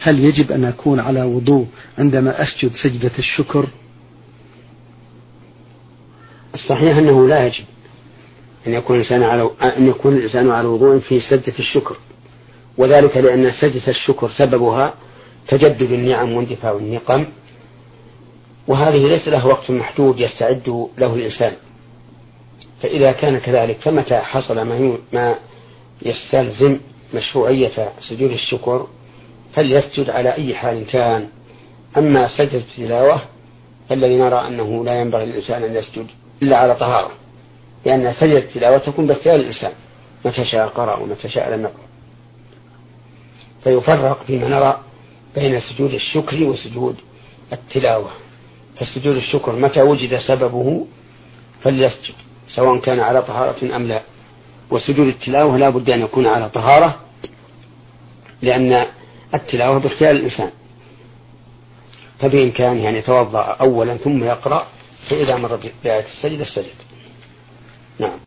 هل يجب أن أكون على وضوء عندما أسجد سجدة الشكر؟ الصحيح أنه لا يجب أن يكون الإنسان على وضوء في سجدة الشكر، وذلك لأن سجدة الشكر سببها تجدد النعم واندفاع النقم، وهذه ليس له وقت محدود يستعد له الإنسان. فإذا كان كذلك فمتى حصل ما يستلزم مشروعية سجود الشكر فليسجد على أي حال كان. أما سجدة التلاوة فالذي نرى أنه لا ينبغي للإنسان أن يسجد إلا على طهارة، لأن سجدة التلاوة تكون باختيار الإنسان، متى شاء قرأ ومتى شاء لم يقرأ. فيفرق فيما نرى بين سجود الشكر وسجود التلاوة. فسجود الشكر متى وجد سببه فليسجد سواء كان على طهارة أم لا، وسجود التلاوة لا بد أن يكون على طهارة، لأن التلاوة باختيار الإنسان، فبإمكانه أن يتوضأ أولا ثم يقرأ، فإذا مر بآية السجدة السجد. نعم.